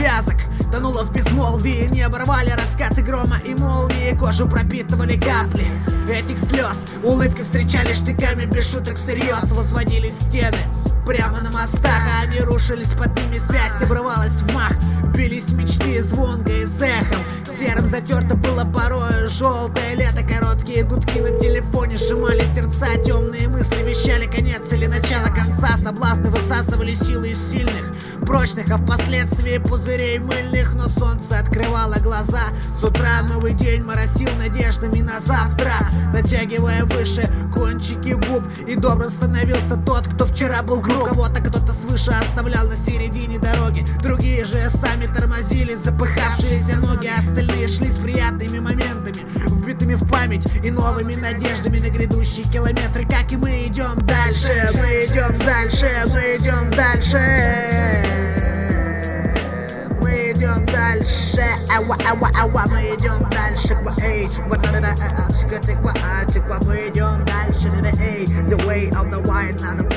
связок тонуло в безмолвии. Небо рвали раскаты грома и молнии, кожу пропитывали капли этих слез. Улыбки встречали штыками, без шуток всерьез. Возводились стены прямо на мостах, а они рушились под ними, связь обрывалась в мах. Бились мечты звонко и с эхом серым затерто было порой желтое лето. Короткие гудки на телефоне сжимали сердца, темные мысли вещали конец или начало конца. Соблазны высасывали силы из сильных, прочных, а впоследствии пузырей мыльных. Но солнце открывало глаза, с утра новый день моросил надеждами на завтра, натягивая выше кончики губ. И добрым становился тот, кто вчера был груб. Кого-то кто-то свыше оставлял на середине дороги, другие же сами тормозили запыхавшиеся ноги. Остальные шли с приятными моментами, вбитыми в память, и новыми надеждами на грядущие километры. Как и мы идем дальше, мы идем дальше, мы идем дальше, мы идем дальше, мы идем дальше, мы идем дальше. The way of the wild, not the